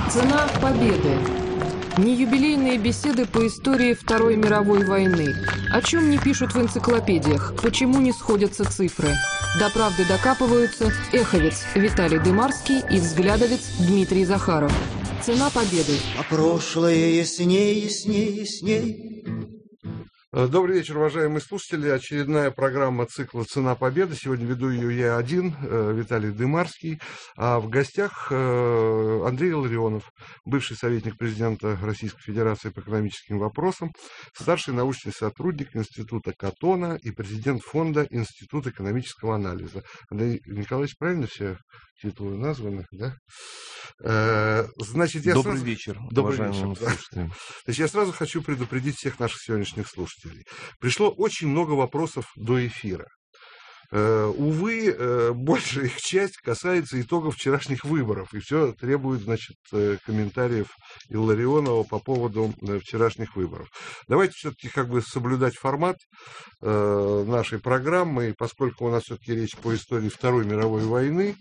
Цена победы. Не юбилейные беседы по истории Второй мировой войны. О чем не пишут в энциклопедиях, почему не сходятся цифры. До правды докапываются эховец Виталий Дымарский и взглядовец Дмитрий Захаров. Цена победы. А прошлое ясней, ясней, ясней. Добрый вечер, уважаемые слушатели. Очередная программа цикла «Цена победы». Сегодня веду ее я один, Виталий Дымарский. А в гостях Андрей Илларионов, бывший советник президента Российской Федерации по экономическим вопросам, старший научный сотрудник Института Каттона и президент фонда Института экономического анализа. Андрей Николаевич, правильно все титулы названы, да? Значит, Добрый вечер, уважаемые слушатели. Значит, я сразу хочу предупредить всех наших сегодняшних слушателей. Пришло очень много вопросов до эфира. Увы, большая их часть касается итогов вчерашних выборов, и все требует, значит, комментариев Илларионова по поводу вчерашних выборов. Давайте все-таки соблюдать формат нашей программы, и поскольку у нас все-таки речь по истории Второй мировой войны,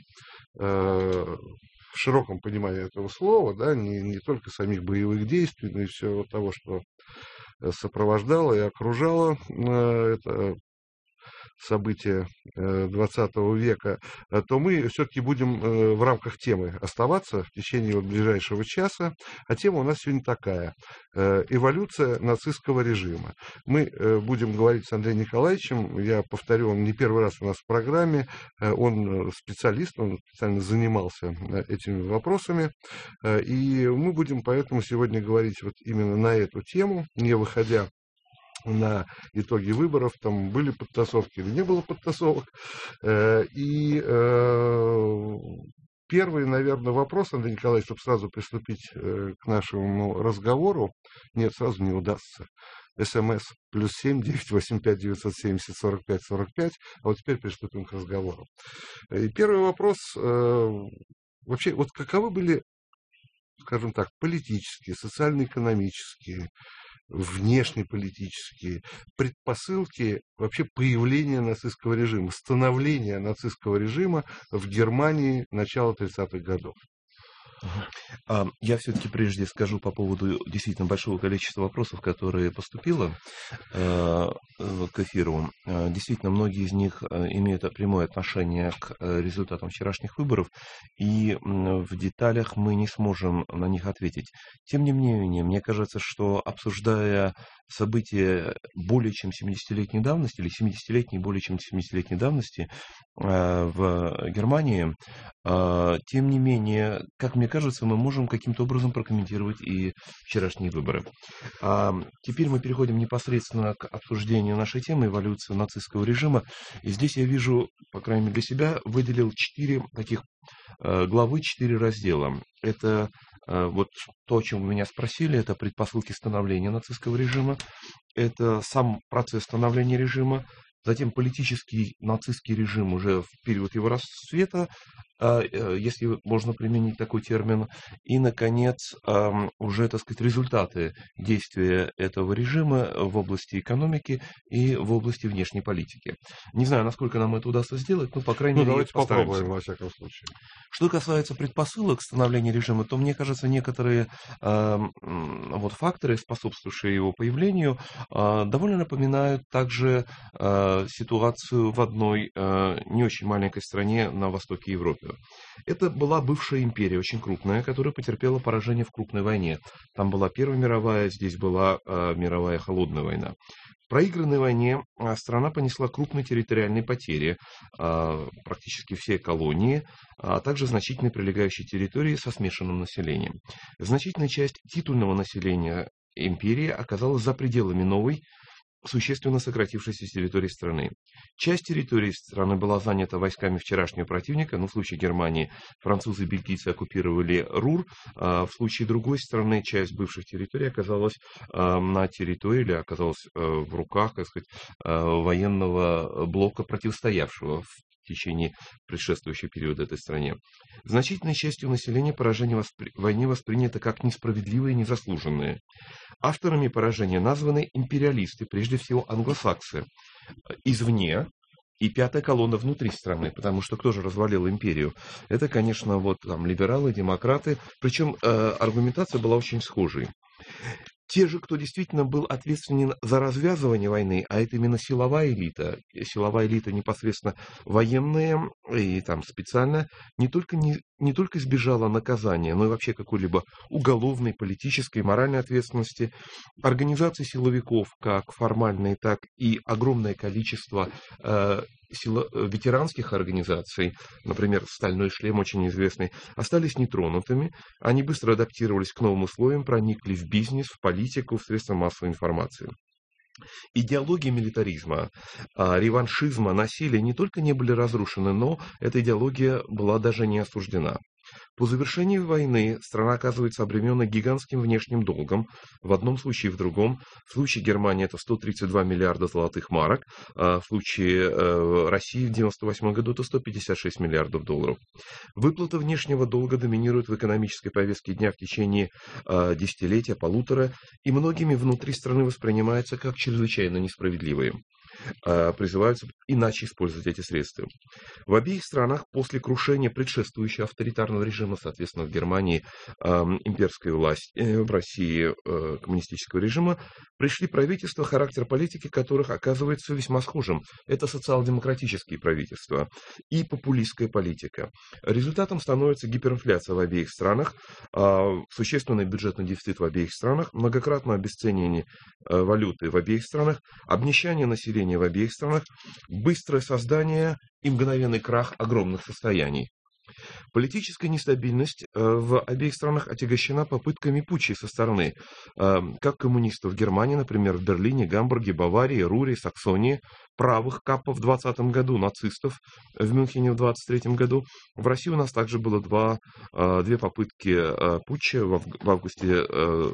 в широком понимании этого слова, да, не только самих боевых действий, но и всего того, что сопровождало и окружало это события 20 века, то мы все-таки будем в рамках темы оставаться в течение ближайшего часа. А тема у нас сегодня такая: эволюция нацистского режима. Мы будем говорить с Андреем Николаевичем. Я повторю, он не первый раз у нас в программе. Он специалист, он специально занимался этими вопросами. И мы будем поэтому сегодня говорить вот именно на эту тему, не выходя на итоги выборов, там были подтасовки или не было подтасовок. И первый, наверное, вопрос, Андрей Николаевич, чтобы сразу приступить к нашему разговору. Нет, сразу не удастся. СМС +7 985 970 45 45. А вот теперь приступим к разговору. И первый вопрос. Вообще, вот каковы были, скажем так, политические, социально-экономические, внешнеполитические предпосылки вообще появления нацистского режима, становления нацистского режима в Германии начала 30-х годов? Я все-таки прежде скажу по поводу действительно большого количества вопросов, которые поступило к эфиру. Действительно, многие из них имеют прямое отношение к результатам вчерашних выборов, и в деталях мы не сможем на них ответить. Тем не менее, мне кажется, что обсуждая события более чем 70-летней давности, или 70-летней, более чем 70-летней давности в Германии, тем не менее, как мне кажется, мы можем каким-то образом прокомментировать и вчерашние выборы. Теперь мы переходим непосредственно к обсуждению нашей темы эволюции нацистского режима. И здесь я вижу, по крайней мере для себя, выделил 4 таких главы, 4 раздела. Это вот то, о чем вы меня спросили, это предпосылки становления нацистского режима, это сам процесс становления режима, затем политический нацистский режим уже в период его расцвета, если можно применить такой термин, и, наконец, уже, так сказать, результаты действия этого режима в области экономики и в области внешней политики. Не знаю, насколько нам это удастся сделать, но, по крайней мере, давайте постараемся. попробуем, во всяком случае. Что касается предпосылок становления режима, то, мне кажется, некоторые факторы, способствовавшие его появлению, довольно напоминают также ситуацию в одной не очень маленькой стране на востоке Европы. Это была бывшая империя, очень крупная, которая потерпела поражение в крупной войне. Там была Первая мировая, здесь была мировая холодная война. В проигранной войне страна понесла крупные территориальные потери, практически все колонии, а также значительные прилегающие территории со смешанным населением. Значительная часть титульного населения империи оказалась за пределами новой, существенно сократившейся территории страны. Часть территории страны была занята войсками вчерашнего противника, но в случае Германии французы и бельгийцы оккупировали Рур, в случае другой страны часть бывших территорий оказалась на территории или оказалась в руках, так сказать, военного блока, противостоявшего в течение предшествующего периода этой стране. Значительной частью населения поражение в войне воспринято как несправедливое и незаслуженное. Авторами поражения названы империалисты, прежде всего англосаксы, извне, И пятая колонна внутри страны, потому что кто же развалил империю? Это, конечно, вот там либералы, демократы. Причем аргументация была очень схожей. Те же, кто действительно был ответственен за развязывание войны, а это именно силовая элита непосредственно военные и там специально, не только избежала наказания, но и вообще какой-либо уголовной, политической, моральной ответственности. Организации силовиков, как формальные, так и огромное количество ветеранских организаций, например, «Стальной шлем» очень известный, остались нетронутыми. Они быстро адаптировались к новым условиям, проникли в бизнес, в политику, в средства массовой информации. Идеология милитаризма, реваншизма, насилия не только не были разрушены, но эта идеология была даже не осуждена. По завершении войны страна оказывается обременена гигантским внешним долгом, в одном случае и в другом. В случае Германии это 132 миллиарда золотых марок, а в случае России в 1998 году это 156 миллиардов долларов. Выплата внешнего долга доминирует в экономической повестке дня в течение десятилетия, полутора, и многими внутри страны воспринимается как чрезвычайно несправедливые. Призываются иначе использовать эти средства. В обеих странах после крушения предшествующего авторитарного режима, соответственно, в Германии имперской власти, в России коммунистического режима, пришли правительства, характер политики которых оказывается весьма схожим. Это социал-демократические правительства и популистская политика. Результатом становится гиперинфляция в обеих странах, существенный бюджетный дефицит в обеих странах, многократное обесценивание валюты в обеих странах, обнищание населения в обеих странах, быстрое создание и мгновенный крах огромных состояний. Политическая нестабильность в обеих странах отягощена попытками путчей со стороны как коммунистов в Германии, например, в Берлине, Гамбурге, Баварии, Руре, Саксонии, правых капов в 2020 году, нацистов в Мюнхене в 2023 году. В России у нас также было две попытки путча в августе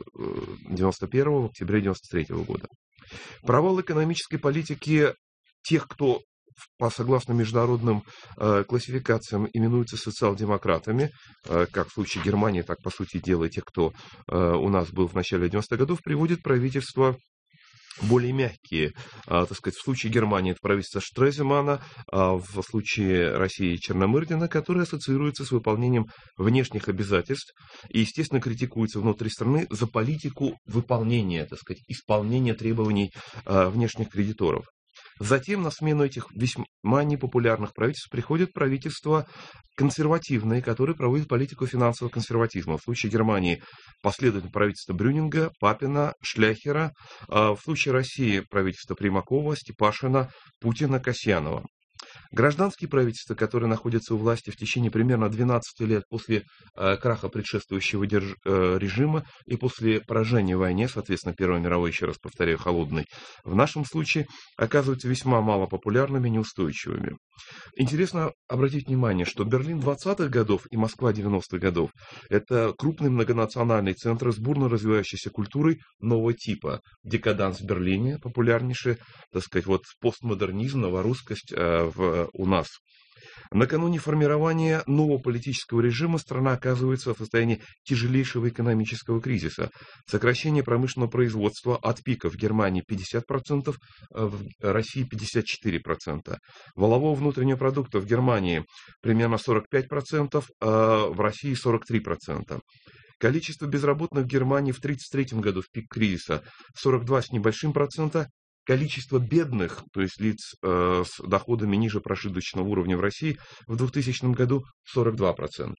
1991, в октябре 1993 года. Провал экономической политики тех, кто согласно международным классификациям именуются социал-демократами, как в случае Германии, так по сути дела и тех, кто у нас был в начале 90-х годов, приводит правительство более мягкие. Так сказать, в случае Германии это правительство Штреземана, а в случае России Черномырдина, которые ассоциируются с выполнением внешних обязательств и, естественно, критикуются внутри страны за политику выполнения, так сказать, исполнения требований внешних кредиторов. Затем на смену этих весьма непопулярных правительств приходят правительства консервативные, которые проводят политику финансового консерватизма. В случае Германии последовательно правительство Брюнинга, Папина, Шляхера. В случае России правительство Примакова, Степашина, Путина, Касьянова. Гражданские правительства, которые находятся у власти в течение примерно 12 лет после краха предшествующего режима и после поражения в войне, соответственно, Первой мировой, еще раз повторяю, холодной, в нашем случае оказываются весьма малопопулярными и неустойчивыми. Интересно обратить внимание, что Берлин 20-х годов и Москва 90-х годов – это крупные многонациональные центры с бурно развивающейся культурой нового типа. Декаданс в Берлине популярнейший, так сказать, вот постмодернизм, новорусскость у нас. Накануне формирования нового политического режима страна оказывается в состоянии тяжелейшего экономического кризиса. Сокращение промышленного производства от пика в Германии 50%, в России 54%. Валового внутреннего продукта в Германии примерно 45%, а в России 43%. Количество безработных в Германии в 1933 году, в пик кризиса, 42 с небольшим процента. Количество бедных, то есть лиц с доходами ниже прожиточного уровня в России, в 2000 году 42%.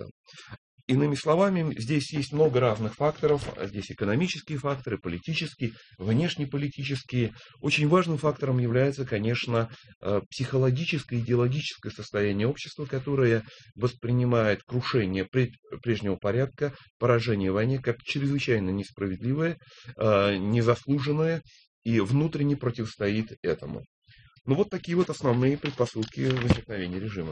Иными словами, здесь есть много разных факторов. Здесь экономические факторы, политические, внешнеполитические. Очень важным фактором является, конечно, психологическое, идеологическое состояние общества, которое воспринимает крушение прежнего порядка, поражение в войне как чрезвычайно несправедливое, незаслуженное, и внутренне противостоит этому. Ну, вот такие вот основные предпосылки возникновения режима.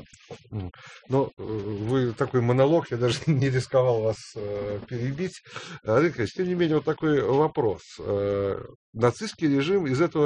Но вы такой монолог, я даже не рисковал вас перебить. Андрей Николаевич, тем не менее, вот такой вопрос. Нацистский режим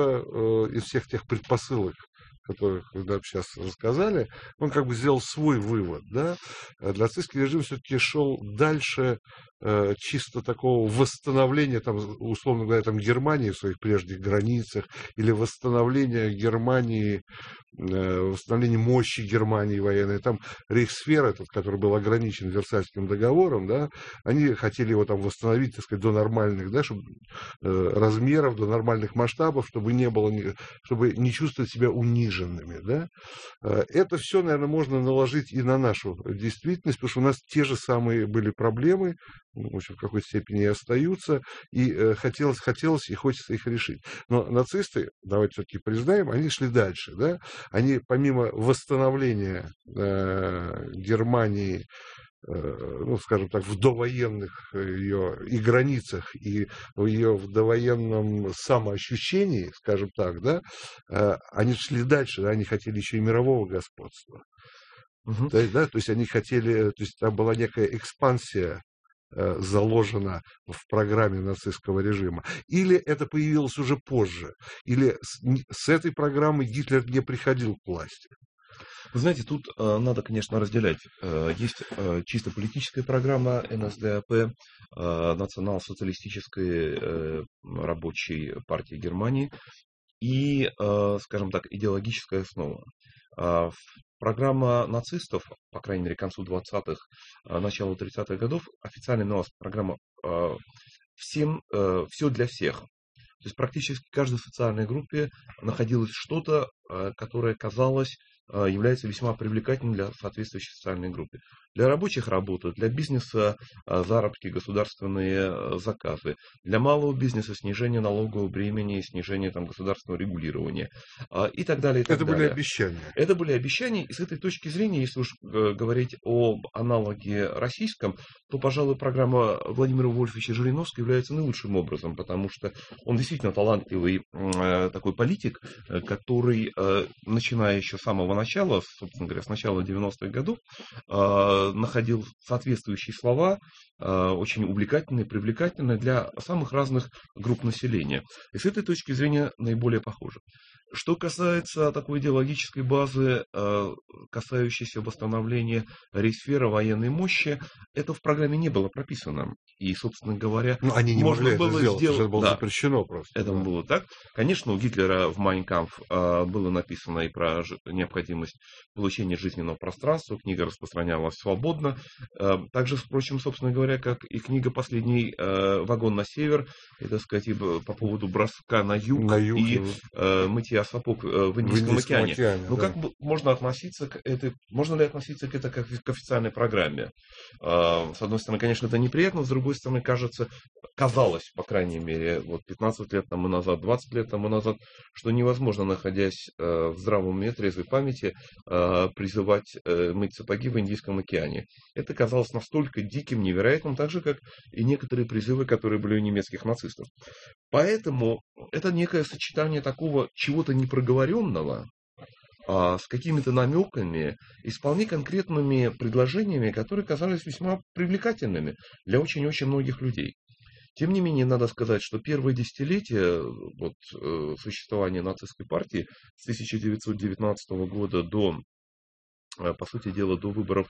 из всех тех предпосылок, которых вы нам сейчас рассказали, он как бы сделал свой вывод. Да? Нацистский режим все-таки шел дальше чисто такого восстановления, там, условно говоря, там, Германии в своих прежних границах, или восстановления Германии, восстановление мощи Германии военной. Там Рейхсфер, этот, который был ограничен Версальским договором, да, они хотели его там восстановить, так сказать, до нормальных, да, чтобы, размеров, до нормальных масштабов, чтобы не было, чтобы не чувствовать себя униженными. Да. Это все, наверное, можно наложить и на нашу действительность, потому что у нас те же самые были проблемы, в общем, в какой-то степени и остаются, и хотелось и хочется их решить. Но нацисты, давайте все-таки признаем, они шли дальше. Да? Они помимо восстановления Германии, ну, скажем так, в довоенных ее и границах, и в ее в довоенном самоощущении, скажем так, да, они шли дальше, да, они хотели еще и мирового господства. То есть они хотели, то есть там была некая экспансия заложена в программе нацистского режима. Или это появилось уже позже, или с этой программой Гитлер не приходил к власти. Вы знаете, тут надо, конечно, разделять. Есть чисто политическая программа НСДАП, Национал-социалистической рабочей партии Германии, и, скажем так, идеологическая основа. Программа нацистов, по крайней мере, к концу 20-х, началу 30-х годов, официально именовалась программа «Все для всех». То есть практически в каждой социальной группе находилось что-то, которое, казалось, является весьма привлекательным для соответствующей социальной группы. Для рабочих работы, для бизнеса заработки, государственные заказы, для малого бизнеса снижение налогового бремени, снижение там, государственного регулирования и так далее. И так далее. Были обещания. Это были обещания, и с этой точки зрения, если уж говорить об аналоге российском, то, пожалуй, программа Владимира Вольфовича Жириновского является наилучшим образом, потому что он действительно талантливый такой политик, который, начиная еще с самого начала, собственно говоря, с начала 90-х годов, находил соответствующие слова, очень увлекательные, привлекательные для самых разных групп населения. И с этой точки зрения наиболее похоже. Что касается такой идеологической базы, касающейся восстановления рейхсфера военной мощи, это в программе не было прописано. И, собственно говоря, они не можно могли было это сделать, это было да, запрещено просто. Это было так. Конечно, у Гитлера в «Майн кампф» было написано и про необходимость получения жизненного пространства. Книга распространялась свободно. Также, впрочем, собственно говоря, как и книга «Последний вагон на север», и, так сказать, и по поводу броска на юг и мытья сапог в Индийском океане. Ну, да. Как можно относиться к этой, можно ли относиться к этой как к официальной программе? С одной стороны, конечно, это неприятно, с другой стороны, казалось, по крайней мере, вот 15 лет тому назад, 20 лет тому назад, что невозможно, находясь в здравом уме, трезвой памяти, призывать мыть сапоги в Индийском океане. Это казалось настолько диким, невероятным, так же, как и некоторые призывы, которые были у немецких нацистов. Поэтому это некое сочетание такого чего-то непроговоренного, с какими-то намеками и с вполне конкретными предложениями, которые казались весьма привлекательными для очень-очень многих людей. Тем не менее, надо сказать, что первое десятилетие существования нацистской партии с 1919 года до, по сути дела, до выборов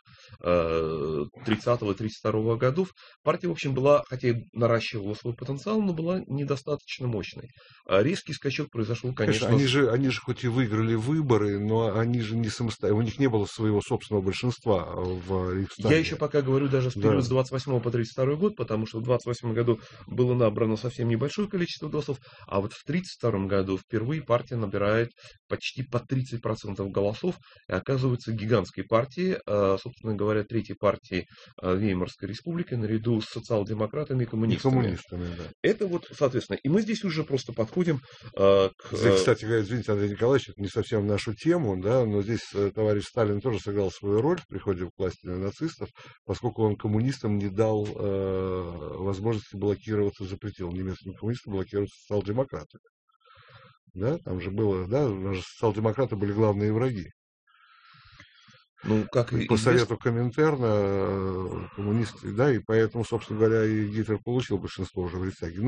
30-32 годов, партия, в общем, была, хотя и наращивала свой потенциал, но была недостаточно мощной. Резкий скачок произошел, конечно. Они же хоть и выиграли выборы, но они же не самостоятельно, у них не было своего собственного большинства в Рейхстаге. Я еще пока говорю даже с периода с 28 по 32 год, потому что в 28 году было набрано совсем небольшое количество голосов, а вот в 32 году впервые партия набирает почти по 30% голосов и оказывается гигантской партией, собственно говоря, третьей партией Веймарской республики наряду с социал-демократами и коммунистами. Да. Это вот, соответственно, и мы здесь уже просто подходим к... Здесь, кстати говоря, извините, Андрей Николаевич, это не совсем в нашу тему, да, но здесь товарищ Сталин тоже сыграл свою роль в приходе к власти нацистов, поскольку он коммунистам не дал возможности блокироваться, запретил немецким коммунистам блокироваться социал-демократами. Да, там же было, да, социал-демократы были главные враги. Ну, как по совету Коминтерна коммунисты, да, и поэтому, собственно говоря, и Гитлер получил большинство уже в Рейхстаге. Но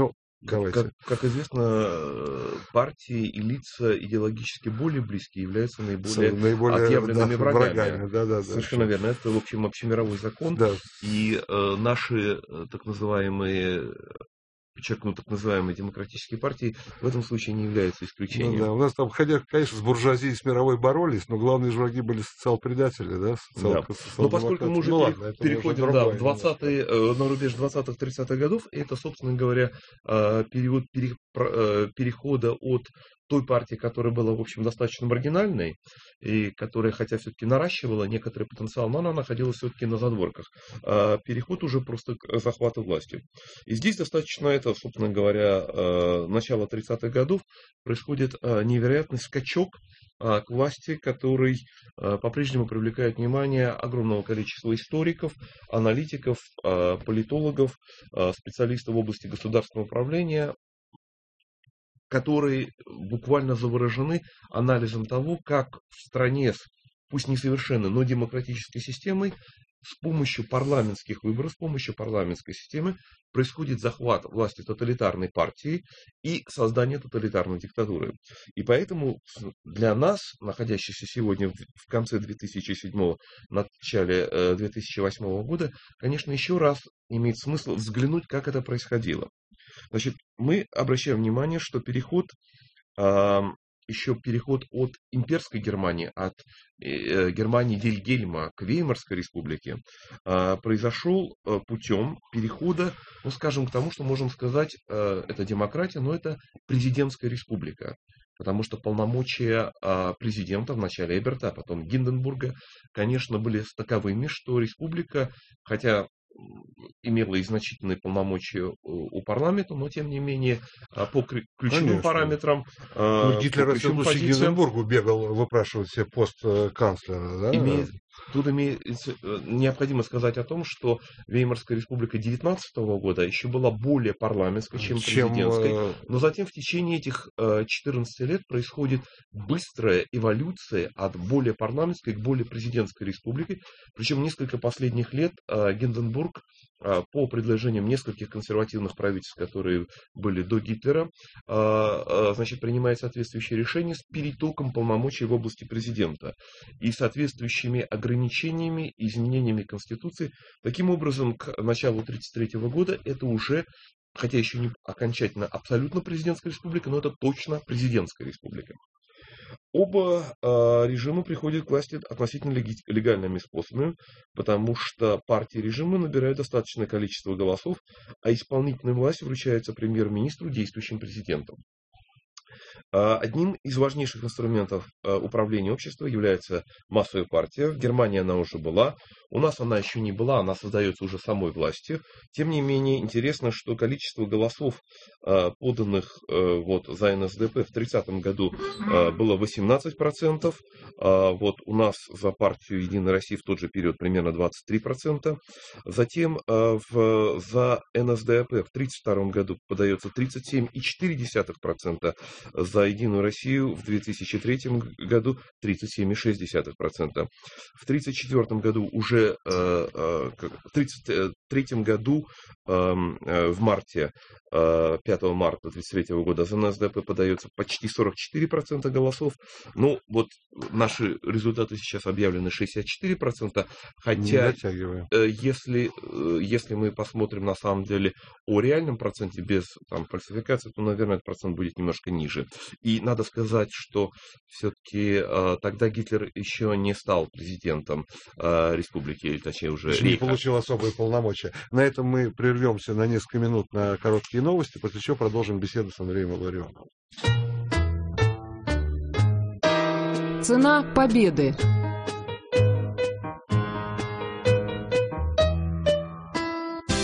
Давайте. Как известно, партии и лица идеологически более близкие являются наиболее отъявленными врагами. Совершенно верно. Это, в общем, общемировой закон. Да. И наши так называемые, подчеркну, так называемые демократические партии в этом случае не являются исключением. Ну, да. У нас там, конечно, с буржуазией, с мировой боролись, но главные же враги были социал-предатели, да? Но поскольку мы уже переходим на рубеж 20-30-х годов, это, собственно говоря, период перехода от той партии, которая была, в общем, достаточно маргинальной, и которая, хотя все-таки наращивала некоторый потенциал, но она находилась все-таки на задворках. Переход уже просто к захвату власти. И здесь достаточно это, собственно говоря, начало 30-х годов, происходит невероятный скачок к власти, который по-прежнему привлекает внимание огромного количества историков, аналитиков, политологов, специалистов в области государственного управления, которые буквально заворожены анализом того, как в стране с, пусть несовершенной, но демократической системой, с помощью парламентских выборов, с помощью парламентской системы происходит захват власти тоталитарной партии и создание тоталитарной диктатуры. И поэтому для нас, находящихся сегодня в конце 2007-го, начале 2008 года, конечно, еще раз имеет смысл взглянуть, как это происходило. Значит, мы обращаем внимание, что переход от имперской Германии, от Германии Вильгельма к Веймарской республике, произошел путем перехода, ну, скажем, к тому, что можем сказать, это демократия, но это президентская республика. Потому что полномочия президента в начале Эберта, а потом Гинденбурга, конечно, были таковыми, что республика, хотя имела и значительные полномочия у парламента, но тем не менее по ключевым параметрам, Гитлер по ключевым позициям, Гинденбургу бегал выпрашивать себе пост канцлера. Да? Тут необходимо сказать о том, что Веймарская республика 19 года еще была более парламентской, чем президентской, но затем в течение этих 14 лет происходит быстрая эволюция от более парламентской к более президентской республике, причем несколько последних лет Гинденбург по предложениям нескольких консервативных правительств, которые были до Гитлера, значит, принимает соответствующие решения с перетоком полномочий в области президента и соответствующими ограничениями и изменениями Конституции. Таким образом, к началу 1933 года это уже, хотя еще не окончательно абсолютно президентская республика, но это точно президентская республика. Оба режима приходят к власти относительно легальными способами, потому что партии режима набирают достаточное количество голосов, а исполнительная власть вручается премьер-министру, действующим президентом. Одним из важнейших инструментов управления обществом является массовая партия. В Германии она уже была. У нас она еще не была, она создается уже самой властью. Тем не менее, интересно, что количество голосов, поданных за НСДАП в 30 году было 18%. Вот у нас за партию Единая Россия в тот же период примерно 23%. Затем за НСДАП в 1932 году подается 37,4%. За Единую Россию в 2003 году 37,6%. В 1934 году уже в 1933 году в марте, 5 марта 1933 года за НСДАП подается почти 44% голосов. Ну, вот наши результаты сейчас объявлены 64%, хотя если мы посмотрим на самом деле о реальном проценте без фальсификации, то, наверное, этот процент будет немножко ниже. И надо сказать, что все-таки тогда Гитлер еще не стал президентом республики, или точнее уже рейха. Не получил особые полномочия. На этом мы прервемся на несколько минут на короткие новости, после чего продолжим беседу с Андреем Илларионовым. Цена победы.